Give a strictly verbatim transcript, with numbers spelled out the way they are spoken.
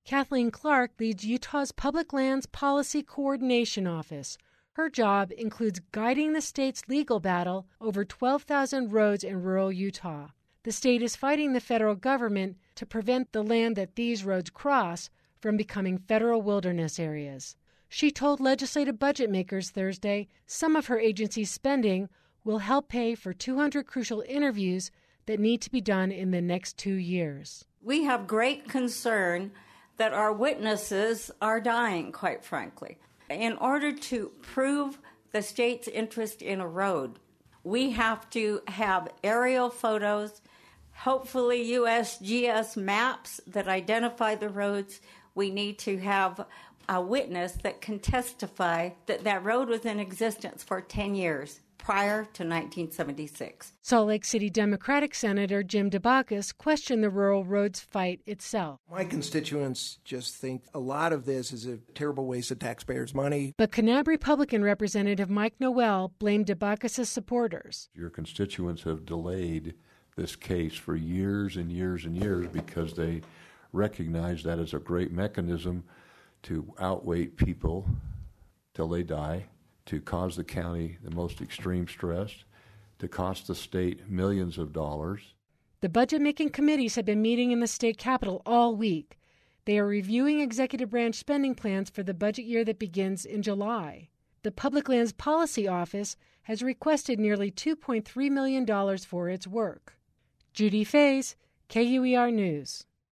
Kathleen Clark leads Utah's Public Lands Policy Coordination Office. Her job includes guiding the state's legal battle over twelve thousand roads in rural Utah. The state is fighting the federal government to prevent the land that these roads cross from becoming federal wilderness areas. She told legislative budget makers Thursday some of her agency's spending will help pay for two hundred crucial interviews that need to be done in the next two years. We have great concern that our witnesses are dying, quite frankly. In order to prove the state's interest in a road, we have to have aerial photos, hopefully U S G S maps that identify the roads. We need to have a witness that can testify that that road was in existence for ten years prior to nineteen seventy-six. Salt Lake City Democratic Senator Jim Debacus questioned the rural roads fight itself. My constituents just think a lot of this is a terrible waste of taxpayers' money. But Kanab Republican Representative Mike Noel blamed Debacus' supporters. Your constituents have delayed this case for years and years and years because they recognize that as a great mechanism to outweight people till they die, to cause the county the most extreme stress, to cost the state millions of dollars. The budget-making committees have been meeting in the state capitol all week. They are reviewing executive branch spending plans for the budget year that begins in July. The Public Lands Policy Office has requested nearly two point three million dollars for its work. Judy Fays, K U E R News.